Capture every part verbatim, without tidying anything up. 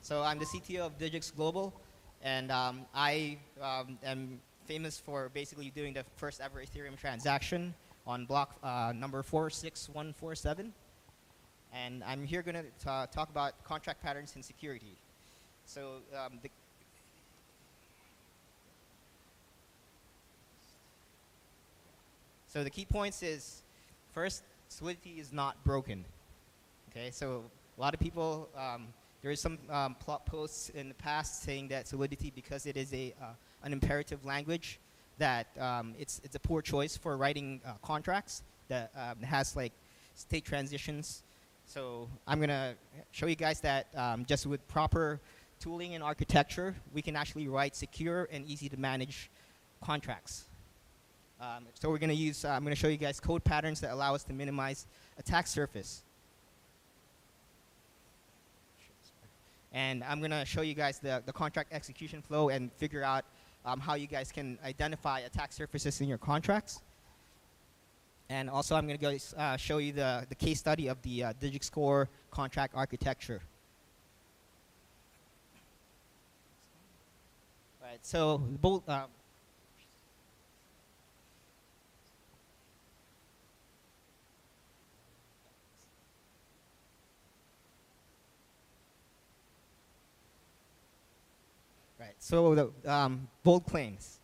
So I'm the C T O of Digix Global, and um, I um, am famous for basically doing the first ever Ethereum transaction on block uh, number four six one four seven. And I'm here going to talk about contract patterns and security. So um, the So the key points is, first, Solidity is not broken. Okay, so a lot of people, um, there is some um, plot posts in the past saying that Solidity, because it is a uh, an imperative language, that um, it's it's a poor choice for writing uh, contracts that um, has like state transitions. So I'm gonna show you guys that um, just with proper tooling and architecture, we can actually write secure and easy to manage contracts. Um, so we're going to use, uh, I'm going to show you guys code patterns that allow us to minimize attack surface. And I'm going to show you guys the, the contract execution flow and figure out um, how you guys can identify attack surfaces in your contracts. And also I'm going to go uh, show you the, the case study of the uh, Digix Core contract architecture. All right, so both, uh, Right. So the um, bold claims.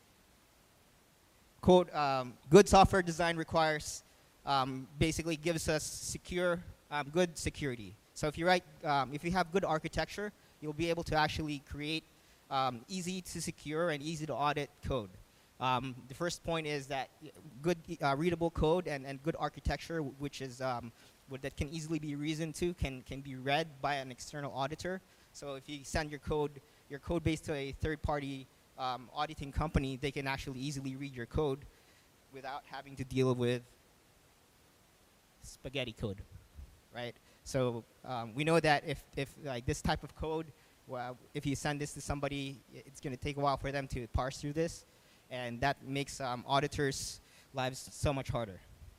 Quote, um, good software design requires, um, basically gives us secure, um, good security. So if you write, um, if you have good architecture, you'll be able to actually create um, easy to secure and easy to audit code. Um, the first point is that good uh, readable code and, and good architecture, which is um, what that can easily be reasoned to, can, can be read by an external auditor. So if you send your code your code base to a third-party um, auditing company, they can actually easily read your code without having to deal with spaghetti code, right? So um, we know that if, if like this type of code, well, if you send this to somebody, it's going to take a while for them to parse through this, and that makes um, auditors' lives so much harder.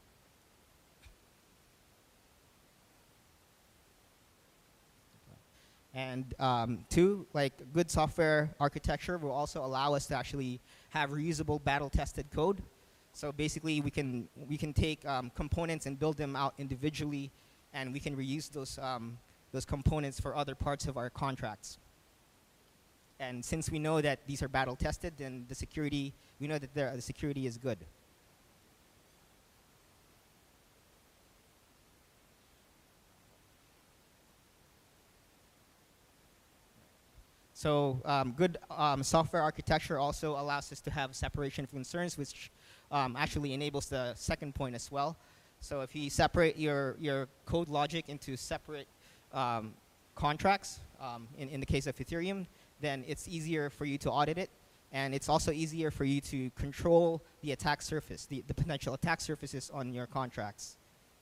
And um, two, like good software architecture will also allow us to actually have reusable battle-tested code. So basically, we can we can take um, components and build them out individually, and we can reuse those um, those components for other parts of our contracts. And since we know that these are battle-tested, then the security we know that the security is good. So um, good um, software architecture also allows us to have separation of concerns, which um, actually enables the second point as well. So if you separate your, your code logic into separate um, contracts, um, in, in the case of Ethereum, then it's easier for you to audit it. And it's also easier for you to control the attack surface, the, the potential attack surfaces on your contracts.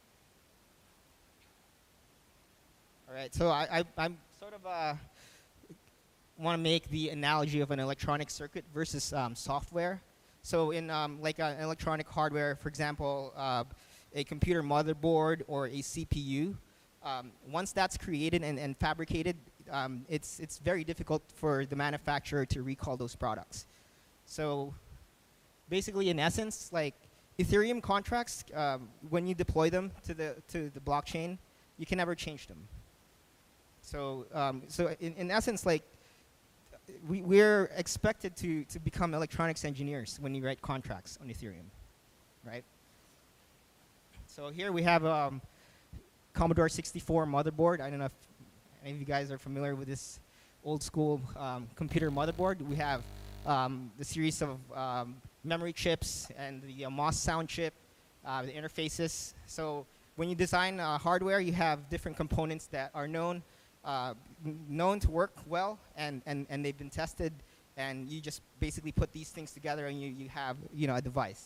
All right, so I, I, I'm sort of uh, want to make the analogy of an electronic circuit versus um, software. So in um, like an electronic hardware, for example, uh, a computer motherboard or a C P U, um, once that's created and, and fabricated, um, it's, it's very difficult for the manufacturer to recall those products. So basically, in essence, like Ethereum contracts, um, when you deploy them to the, to the blockchain, you can never change them. So, um, so in, in essence, like, We, we're expected to, to become electronics engineers when you write contracts on Ethereum, right? So here we have um, Commodore sixty-four motherboard. I don't know if any of you guys are familiar with this old school um, computer motherboard. We have um, the series of um, memory chips and the uh, MOS sound chip, uh, the interfaces. So when you design uh, hardware, you have different components that are known Uh, known to work well, and, and, and they've been tested, and you just basically put these things together and you, you have, you know, a device.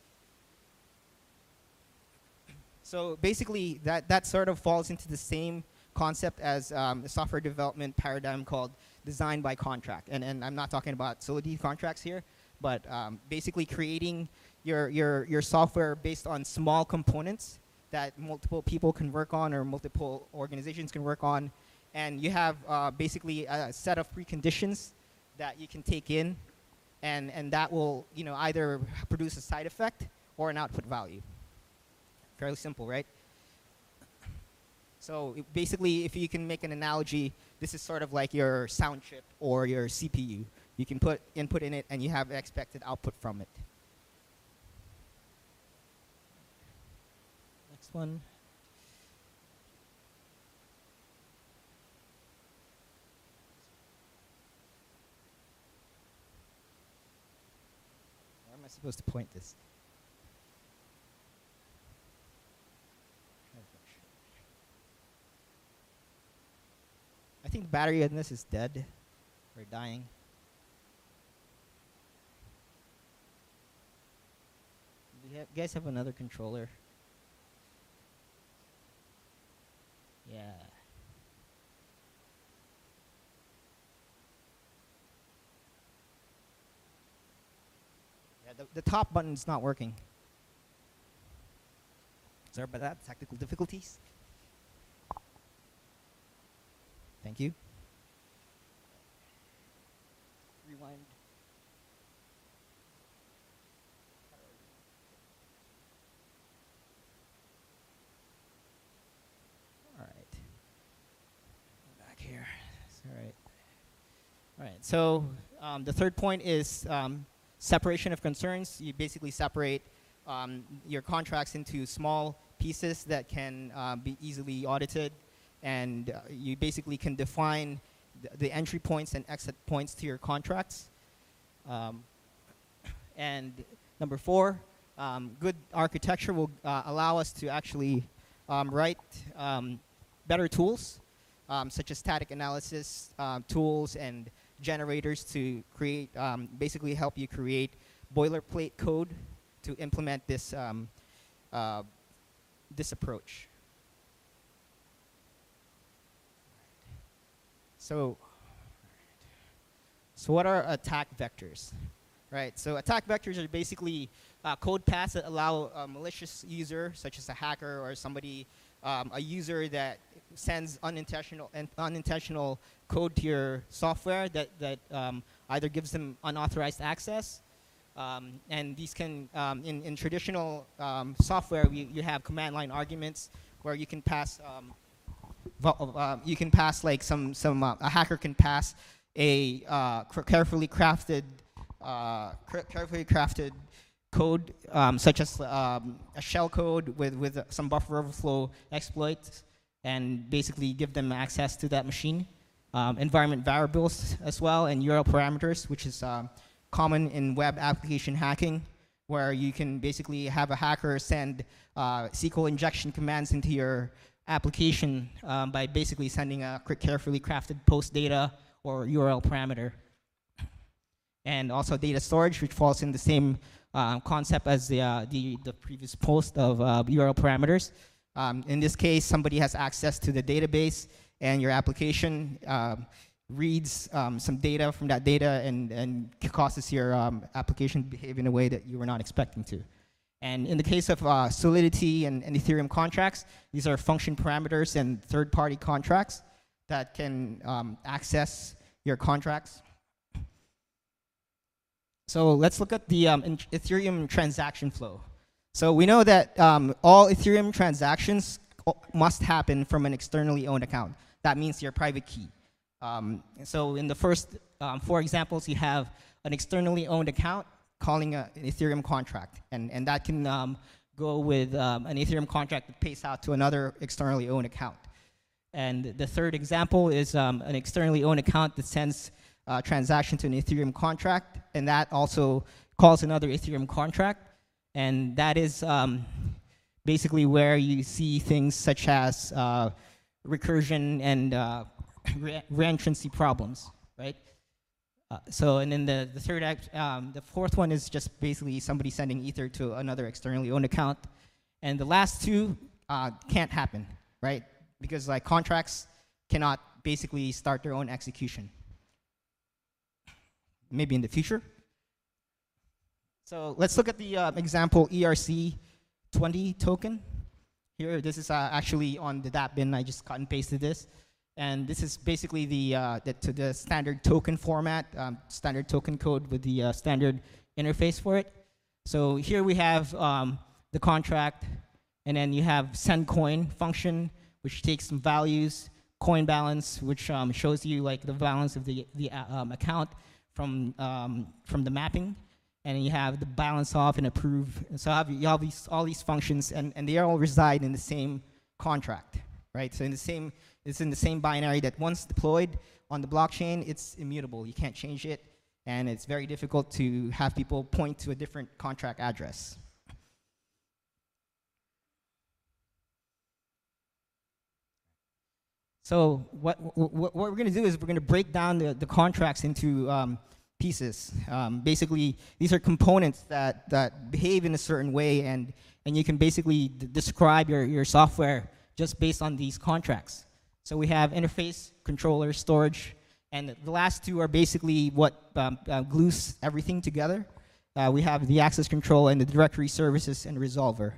So basically, that, that sort of falls into the same concept as um, a software development paradigm called design by contract. And, and I'm not talking about Solidity contracts here, but um, basically creating your, your, your software based on small components that multiple people can work on or multiple organizations can work on, and you have uh, basically a set of preconditions that you can take in, and, and that will, you know, either produce a side effect or an output value. Fairly simple, right? So it basically, if you can make an analogy, this is sort of like your sound chip or your C P U. You can put input in it, and you have expected output from it. Next one. Where am I supposed to point this? I think the battery in this is dead or dying. Do you guys have another controller? Yeah. Yeah, the, the top button is not working. Sorry about that, technical difficulties. Thank you. Rewind. All right. Back here. All right. All right. So um, the third point is um, separation of concerns. You basically separate um, your contracts into small pieces that can uh, be easily audited. And uh, you basically can define th the entry points and exit points to your contracts. Um, and number four, um, good architecture will uh, allow us to actually um, write um, better tools, um, such as static analysis uh, tools and generators to create, um, basically help you create boilerplate code to implement this, um, uh, this approach. So, so what are attack vectors? Right, so attack vectors are basically uh, code paths that allow a malicious user, such as a hacker or somebody, um, a user that sends unintentional and unintentional code to your software that, that um, either gives them unauthorized access. Um, and these can, um, in, in traditional um, software, we, you have command line arguments where you can pass um, Uh, you can pass like some some uh, a hacker can pass a uh, carefully crafted uh, carefully crafted code um, such as um, a shell code with with uh, some buffer overflow exploits, and basically give them access to that machine. Um, environment variables as well, and U R L parameters, which is uh, common in web application hacking, where you can basically have a hacker send uh, S Q L injection commands into your application um, by basically sending a carefully crafted post data or U R L parameter. And also data storage, which falls in the same uh, concept as the, uh, the, the previous post of uh, U R L parameters. Um, in this case, somebody has access to the database, and your application uh, reads um, some data from that data and, and causes your um, application to behave in a way that you were not expecting to. And in the case of uh, Solidity and, and Ethereum contracts, these are function parameters and third-party contracts that can um, access your contracts. So let's look at the um, Ethereum transaction flow. So we know that um, all Ethereum transactions must happen from an externally owned account. That means your private key. Um, so in the first um, four examples, you have an externally owned account calling a, an Ethereum contract, and, and that can um, go with um, an Ethereum contract that pays out to another externally owned account. And the third example is um, an externally owned account that sends a transaction to an Ethereum contract, and that also calls another Ethereum contract, and that is um, basically where you see things such as uh, recursion and uh, re reentrancy problems, right? Uh, so, and then the, the third act, um, the fourth one is just basically somebody sending Ether to another externally owned account. And the last two uh, can't happen, right? Because like contracts cannot basically start their own execution. Maybe in the future. So let's look at the uh, example E R C twenty token. Here, this is uh, actually on the dApp bin. I just cut and pasted this. And this is basically the, uh, the, to the standard token format, um, standard token code with the uh, standard interface for it. So here we have um, the contract, and then you have send coin function, which takes some values, coin balance, which um, shows you like the balance of the, the uh, um, account from, um, from the mapping. And then you have the balance off and approve. And so have, you have these, all these functions, and, and they all reside in the same contract, right? So in the same, it's in the same binary that once deployed on the blockchain, it's immutable. You can't change it, and it's very difficult to have people point to a different contract address. So what, what, what we're going to do is we're going to break down the, the contracts into um, pieces. Um, basically, these are components that, that behave in a certain way, and, and you can basically d describe your, your software just based on these contracts. So we have interface, controller, storage, and the last two are basically what um, uh, glues everything together. Uh, we have the access control and the directory services and resolver.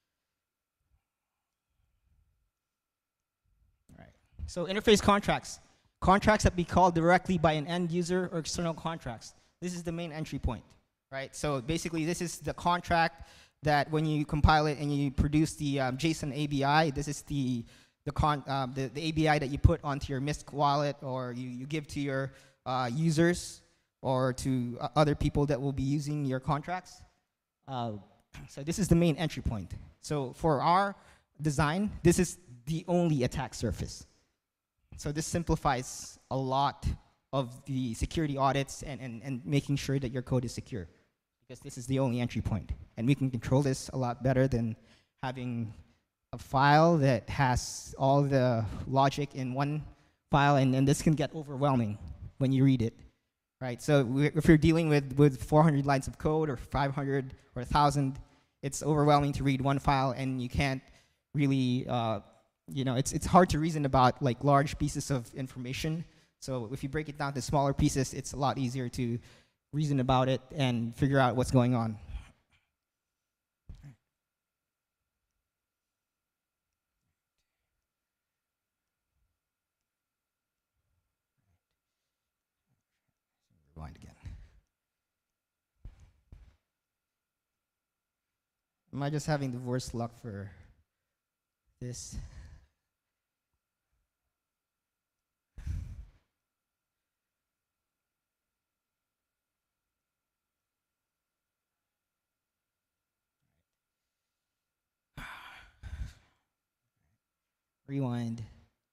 All right. So interface contracts. Contracts that be called directly by an end user or external contracts. This is the main entry point, right? So basically, this is the contract that when you compile it and you produce the um, JSON A B I, this is the the, con um, the the A B I that you put onto your MISC wallet, or you, you give to your uh, users or to uh, other people that will be using your contracts. Uh, so this is the main entry point. So for our design, this is the only attack surface. So this simplifies a lot of the security audits and, and, and making sure that your code is secure, because this is the only entry point. And we can control this a lot better than having a file that has all the logic in one file, and, and this can get overwhelming when you read it, right? So we, if you're dealing with, with four hundred lines of code or five hundred or one thousand, it's overwhelming to read one file, and you can't really, uh, you know, it's, it's hard to reason about like large pieces of information. So if you break it down to smaller pieces, it's a lot easier to reason about it and figure out what's going on. Rewind again. Am I just having the worst luck for this? Rewind.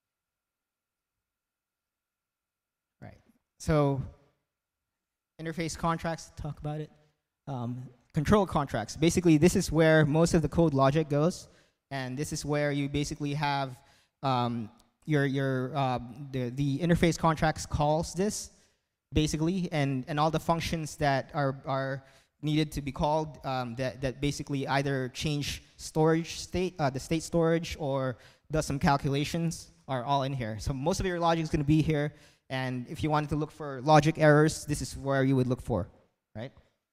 Right. So interface contracts, talk about it. Um, control contracts. Basically, this is where most of the code logic goes, and this is where you basically have um, your your uh, the the interface contracts calls this basically, and and all the functions that are are needed to be called um, that that basically either change storage state, uh, the state storage, or does some calculations are all in here. So most of your logic is going to be here. And if you wanted to look for logic errors, this is where you would look for, right?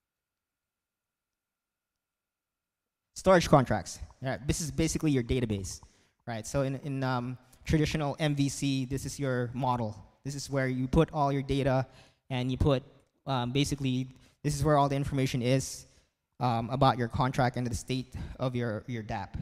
Storage contracts. Yeah, this is basically your database, right? So in, in um, traditional M V C, this is your model. This is where you put all your data, and you put um, basically, this is where all the information is um, about your contract and the state of your, your dApp.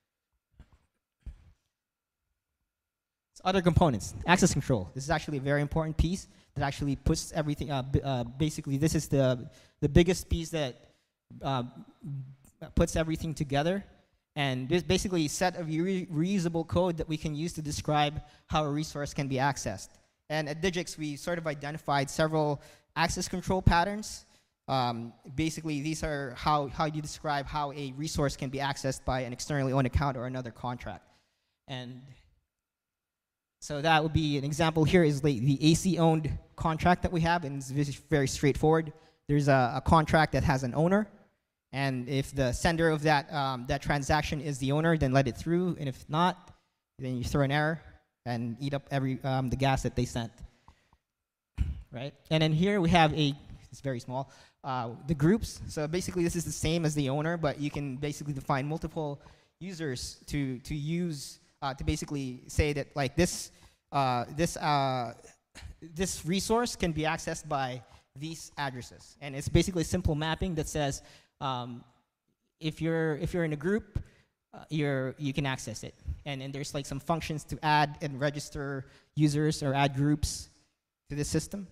Other components, access control. This is actually a very important piece that actually puts everything, uh, uh, basically this is the, the biggest piece that uh, puts everything together. And this basically a set of re reusable code that we can use to describe how a resource can be accessed. And at Digix, we sort of identified several access control patterns. Um, basically, these are how, how you describe how a resource can be accessed by an externally owned account or another contract. And so that would be an example here is the, the A C-owned contract that we have, and it's very straightforward. There's a, a contract that has an owner, and if the sender of that, um, that transaction is the owner, then let it through, and if not, then you throw an error and eat up every, um, the gas that they sent, right? And then here we have a, it's very small, uh, the groups. So basically this is the same as the owner, but you can basically define multiple users to, to use Uh, to basically say that like this uh, this uh, this resource can be accessed by these addresses, and it's basically a simple mapping that says um, if you're if you're in a group, uh, you're you can access it, and then there's like some functions to add and register users or add groups to the system.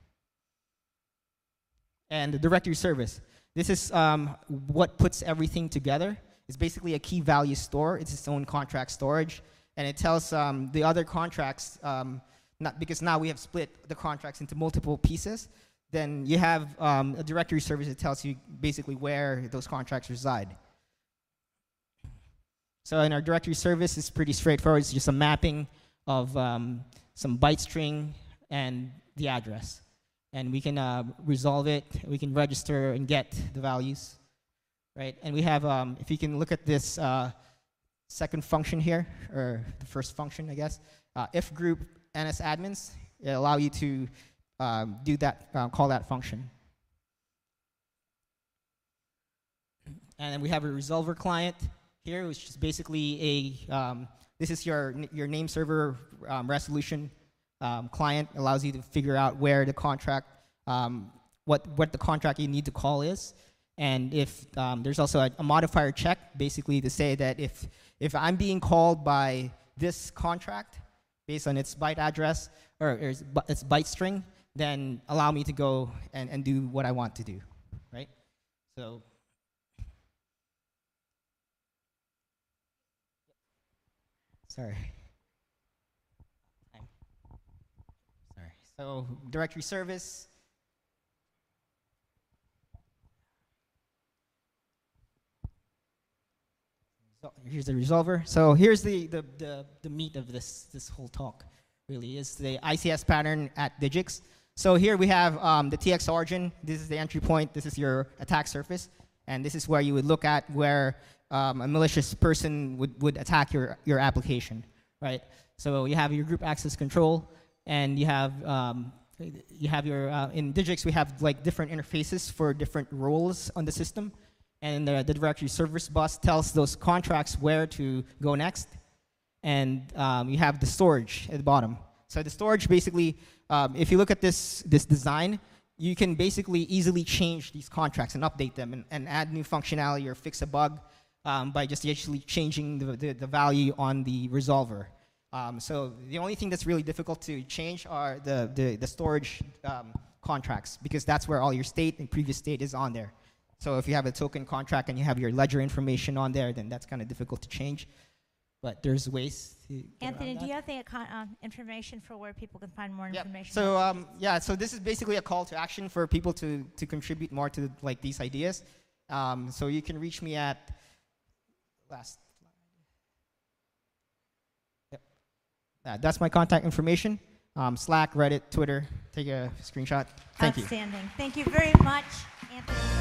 And the directory service. This is um, what puts everything together. It's basically a key value store. It's its own contract storage, and it tells um, the other contracts. Um, not because now we have split the contracts into multiple pieces. Then you have um, a directory service that tells you basically where those contracts reside. So in our directory service, it's pretty straightforward. It's just a mapping of um, some byte string and the address. And we can uh, resolve it. We can register and get the values, right? And we have, um, if you can look at this uh, second function here, or the first function, I guess, uh, if group nsadmins, it allow you to um, do that, uh, call that function. And then we have a resolver client here, which is basically a, um, this is your, your name server um, resolution Um, client. Allows you to figure out where the contract, um, what what the contract you need to call is, and if um, there's also a, a modifier check, basically to say that if if I'm being called by this contract based on its byte address or, or its, its byte string, then allow me to go and, and do what I want to do, right? So. Sorry. So directory service. So here's the resolver. So here's the, the, the, the meat of this, this whole talk, really, is the I C S pattern at Digix. So here we have um, the T X origin. This is the entry point. This is your attack surface. And this is where you would look at where um, a malicious person would, would attack your, your application, right? So you have your group access control, and you have um, you have your uh, in Digix we have like different interfaces for different roles on the system, and the, the directory service bus tells those contracts where to go next, and um, you have the storage at the bottom. So the storage basically, um, if you look at this this design, you can basically easily change these contracts and update them and, and add new functionality or fix a bug um, by just actually changing the, the, the value on the resolver. Um, so the only thing that's really difficult to change are the, the, the storage um, contracts, because that's where all your state and previous state is on there. So if you have a token contract and you have your ledger information on there, then that's kind of difficult to change. But there's ways to Anthony, do you have the uh, information for where people can find more yep. information? So um, yeah, so this is basically a call to action for people to, to contribute more to like these ideas. Um, so you can reach me at last. Uh, that's my contact information. Um, Slack, Reddit, Twitter. Take a screenshot. Thank you. Outstanding. Thank you very much, Anthony.